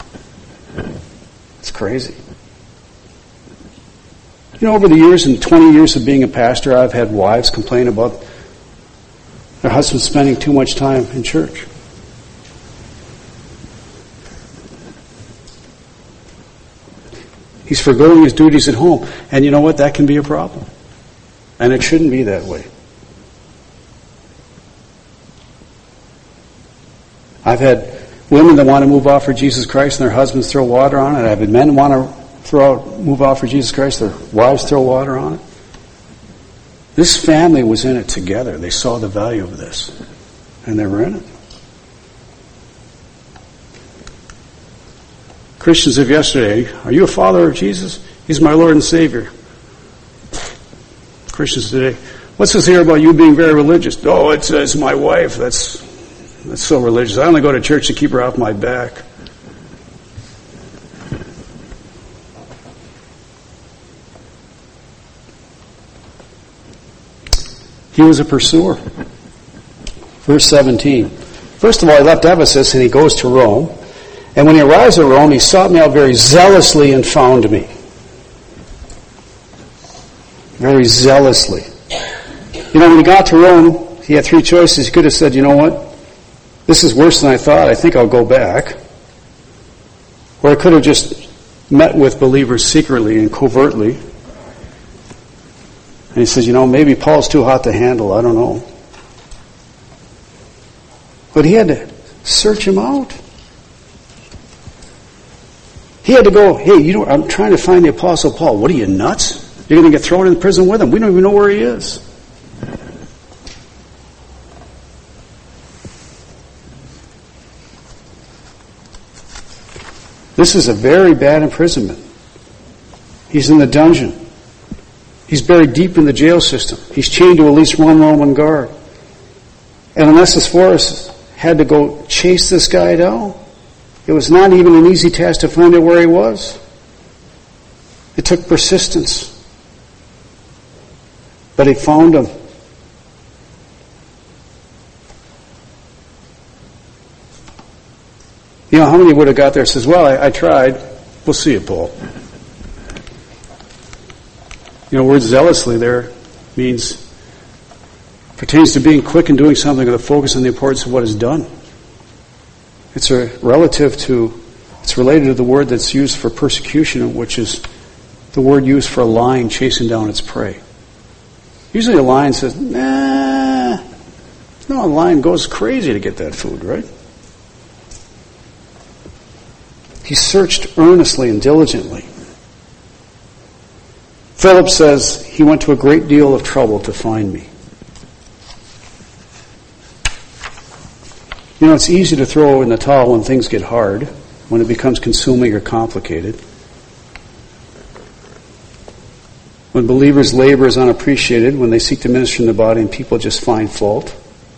It's crazy. You know, over the years, in 20 years of being a pastor, I've had wives complain about their husbands spending too much time in church. He's forgoing his duties at home. And you know what? That can be a problem. And it shouldn't be that way. I've had women that want to move out for Jesus Christ and their husbands throw water on it. I've had men want to move out for Jesus Christ, their wives throw water on it. This family was in it together. They saw the value of this. And they were in it. Christians of yesterday, are you a follower of Jesus? He's my Lord and Savior. Christians today, what's this here about you being very religious? Oh, it says my wife. That's so religious. I only go to church to keep her off my back. He was a pursuer. Verse 17. First of all, he left Ephesus and he goes to Rome. And when he arrives at Rome, he sought me out very zealously and found me. Very zealously. You know, when he got to Rome, he had three choices. He could have said, you know what? This is worse than I thought. I think I'll go back. Or I could have just met with believers secretly and covertly. And he says, you know, maybe Paul's too hot to handle. I don't know. But he had to search him out. He had to go, hey, I'm trying to find the Apostle Paul. What are you, nuts? You're going to get thrown in prison with him. We don't even know where he is. This is a very bad imprisonment. He's in the dungeon. He's buried deep in the jail system. He's chained to at least one Roman guard. And Onesiphorus had to go chase this guy down. It was not even an easy task to find out where he was. It took persistence. But he found him. You know, how many would have got there and says, well, I tried. We'll see you, Paul. You know, word zealously there pertains to being quick and doing something with a focus on the importance of what is done. It's related to the word that's used for persecution, which is the word used for a lion chasing down its prey. Usually a lion says, nah. No, a lion goes crazy to get that food, right? He searched earnestly and diligently. Philip says he went to a great deal of trouble to find me. You know, it's easy to throw in the towel when things get hard, when it becomes consuming or complicated. When believers' labor is unappreciated, when they seek to minister in the body and people just find fault.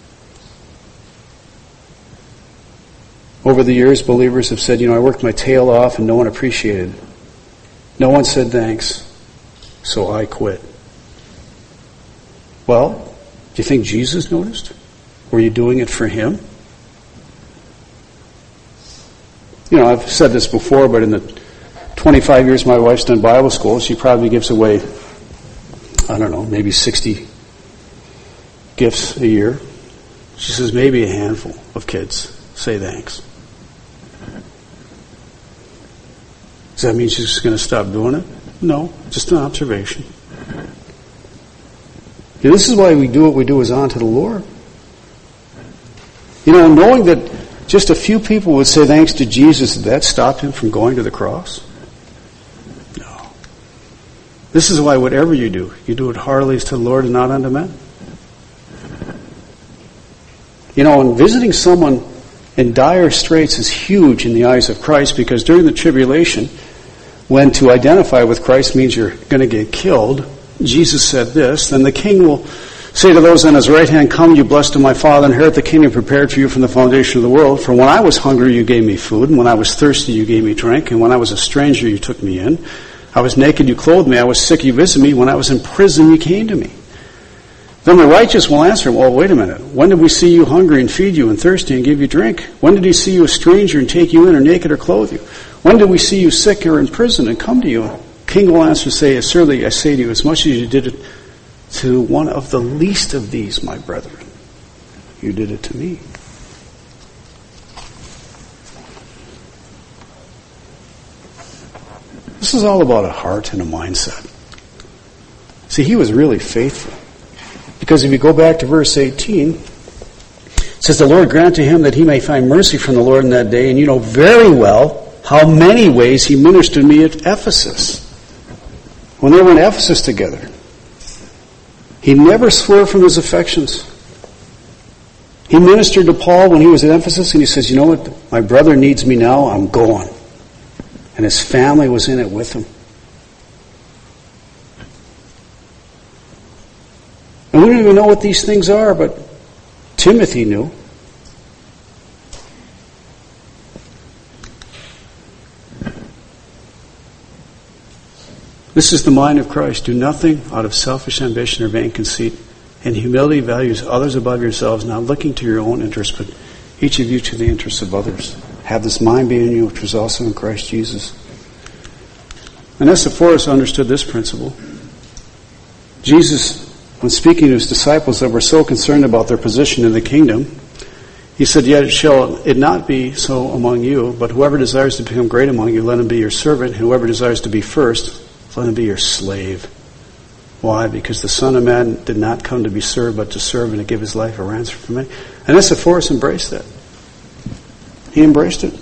Over the years, believers have said, you know, I worked my tail off and no one appreciated it. No one said thanks, so I quit. Well, do you think Jesus noticed? Were you doing it for him? You know, I've said this before, but in the 25 years my wife's done Bible school, she probably gives away, I don't know, maybe 60 gifts a year. She says maybe a handful of kids say thanks. Does that mean she's just going to stop doing it? No, just an observation. Yeah, this is why we do what we do is unto the Lord. You know, knowing that just a few people would say thanks to Jesus, did that stop him from going to the cross? No. This is why whatever you do it heartily as to the Lord and not unto men. And visiting someone in dire straits is huge in the eyes of Christ, because during the tribulation, when to identify with Christ means you're going to get killed, Jesus said this, then the king will say to those on his right hand, come, you blessed of my Father, inherit the kingdom prepared for you from the foundation of the world. For when I was hungry, you gave me food, and when I was thirsty, you gave me drink, and when I was a stranger, you took me in. I was naked, you clothed me, I was sick, you visited me, when I was in prison, you came to me. Then the righteous will answer him, well, wait a minute, when did we see you hungry and feed you, and thirsty and give you drink? When did we see you a stranger and take you in, or naked or clothe you? When did we see you sick or in prison and come to you? King will answer, say, assuredly I say to you, as much as you did it to one of the least of these, my brethren, you did it to me. This is all about a heart and a mindset. See, he was really faithful. Because if you go back to verse 18, it says, the Lord grant to him that he may find mercy from the Lord in that day, and you know very well how many ways he ministered to me at Ephesus. When they were in Ephesus together, he never swerved from his affections. He ministered to Paul when he was at Ephesus, and he says, you know what, my brother needs me now, I'm going. And his family was in it with him. And we don't even know what these things are, but Timothy knew. This is the mind of Christ. Do nothing out of selfish ambition or vain conceit. In humility values others above yourselves, not looking to your own interests, but each of you to the interests of others. Have this mind be in you, which was also in Christ Jesus. And Onesiphorus understood this principle. Jesus, when speaking to his disciples that were so concerned about their position in the kingdom, he said, yet shall it not be so among you, but whoever desires to become great among you, let him be your servant. And whoever desires to be first, let him be your slave. Why? Because the Son of Man did not come to be served, but to serve and to give his life a ransom for many. And Onesiphorus embraced that. He embraced it.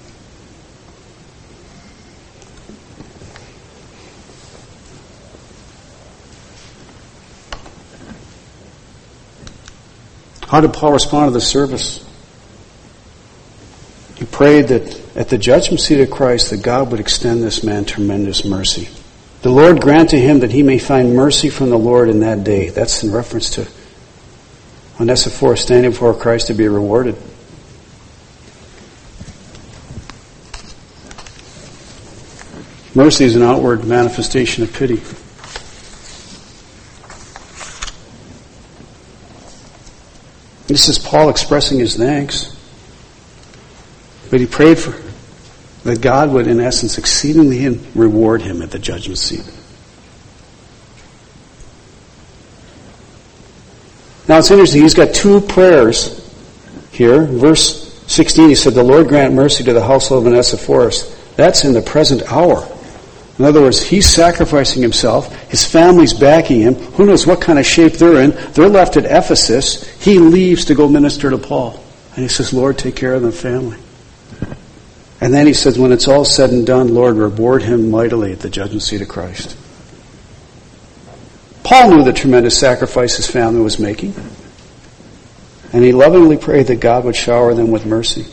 How did Paul respond to the service? He prayed that at the judgment seat of Christ that God would extend this man tremendous mercy. The Lord grant to him that he may find mercy from the Lord in that day. That's in reference to Onesiphorus standing before Christ to be rewarded. Mercy is an outward manifestation of pity. This is Paul expressing his thanks. But he prayed for that God would, in essence, exceedingly reward him at the judgment seat. Now it's interesting, he's got two prayers here. Verse 16, he said, the Lord grant mercy to the household of Onesiphorus. That's in the present hour. In other words, he's sacrificing himself. His family's backing him. Who knows what kind of shape they're in. They're left at Ephesus. He leaves to go minister to Paul. And he says, Lord, take care of the family. And then he says, when it's all said and done, Lord, reward him mightily at the judgment seat of Christ. Paul knew the tremendous sacrifice his family was making. And he lovingly prayed that God would shower them with mercy.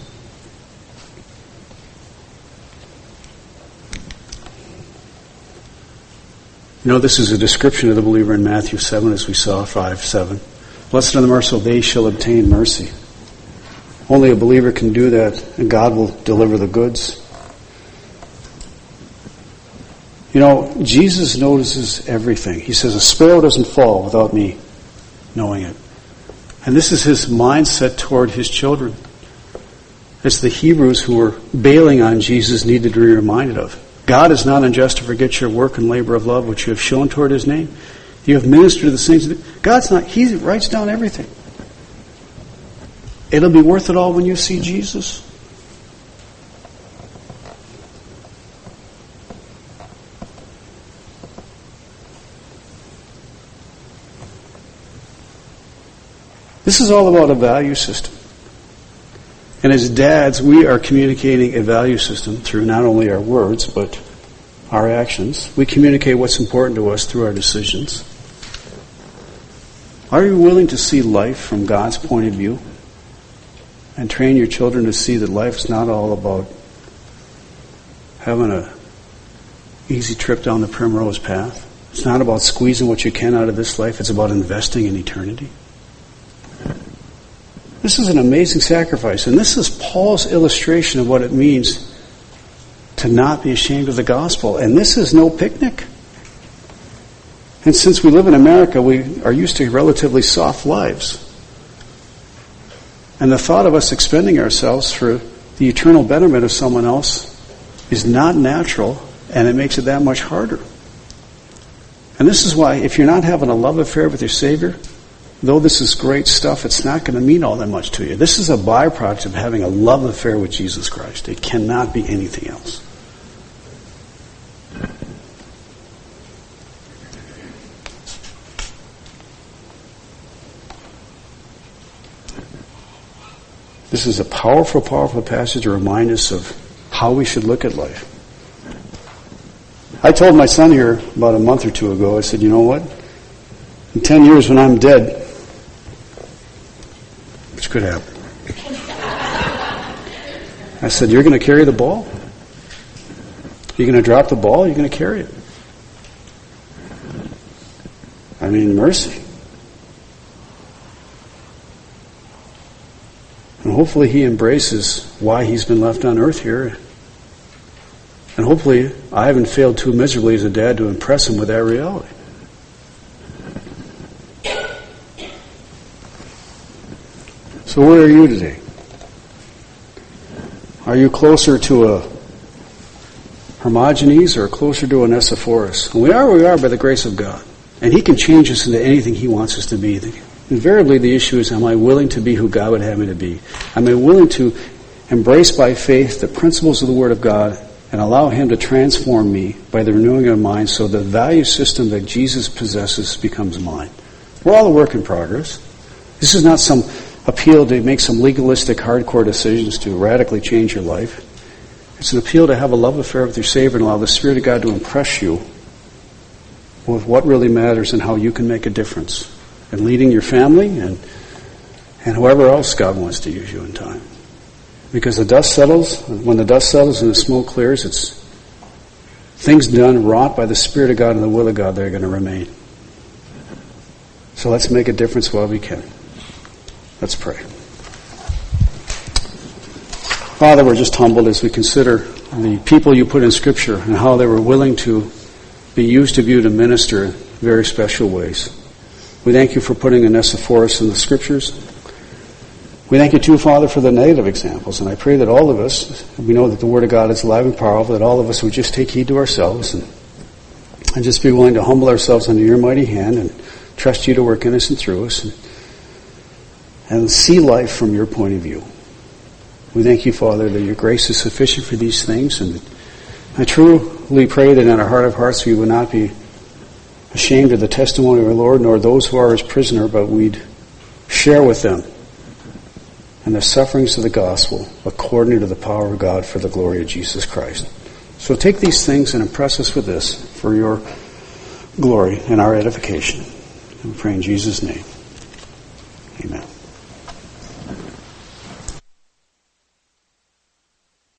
You know, this is a description of the believer in Matthew 7, as we saw, 5:7. Blessed are the merciful, they shall obtain mercy. Only a believer can do that, and God will deliver the goods. You know, Jesus notices everything. He says, a sparrow doesn't fall without me knowing it. And this is his mindset toward his children. As the Hebrews who were bailing on Jesus needed to be reminded of. God is not unjust to forget your work and labor of love, which you have shown toward his name. You have ministered to the saints. God's not, he writes down everything. It'll be worth it all when you see Jesus. This is all about a value system. And as dads, we are communicating a value system through not only our words, but our actions. We communicate what's important to us through our decisions. Are you willing to see life from God's point of view? and train your children to see that life's not all about having a easy trip down the primrose path. It's not about squeezing what you can out of this life. It's about investing in eternity. This is an amazing sacrifice, and this is Paul's illustration of what it means to not be ashamed of the gospel. And this is no picnic. And since we live in America, we are used to relatively soft lives. And the thought of us expending ourselves for the eternal betterment of someone else is not natural, and it makes it that much harder. And this is why, if you're not having a love affair with your Savior, though this is great stuff, it's not going to mean all that much to you. This is a byproduct of having a love affair with Jesus Christ. It cannot be anything else. This is a powerful, powerful passage to remind us of how we should look at life. I told my son here about a month or two ago, I said, you know what? In 10 years when I'm dead, which could happen, I said, you're going to carry the ball? You're going to drop the ball? You're going to carry it? I mean, mercy. And hopefully he embraces why he's been left on earth here. And hopefully I haven't failed too miserably as a dad to impress him with that reality. So where are you today? Are you closer to a Hermogenes or closer to an Onesiphorus? And we are where we are by the grace of God. And he can change us into anything he wants us to be. Invariably the issue is, am I willing to be who God would have me to be? Am I willing to embrace by faith the principles of the Word of God and allow him to transform me by the renewing of my mind so the value system that Jesus possesses becomes mine? We're all a work in progress. This is not some appeal to make some legalistic, hardcore decisions to radically change your life. It's an appeal to have a love affair with your Savior and allow the Spirit of God to impress you with what really matters and how you can make a difference in leading your family and whoever else God wants to use you in time. Because the dust settles, when the dust settles and the smoke clears, it's things done, wrought by the Spirit of God and the will of God that are going to remain. So let's make a difference while we can. Let's pray. Father, we're just humbled as we consider the people you put in Scripture and how they were willing to be used of you to minister in very special ways. We thank you for putting Onesiphorus in the Scriptures. We thank you too, Father, for the negative examples. And I pray that all of us, we know that the Word of God is alive and powerful, that all of us would just take heed to ourselves and just be willing to humble ourselves under your mighty hand and trust you to work in us and through us and see life from your point of view. We thank you, Father, that your grace is sufficient for these things. And I truly pray that in our heart of hearts we would not be ashamed of the testimony of our Lord, nor those who are his prisoner, but we'd share with them in the sufferings of the gospel according to the power of God for the glory of Jesus Christ. So take these things and impress us with this for your glory and our edification. And we pray in Jesus' name. Amen.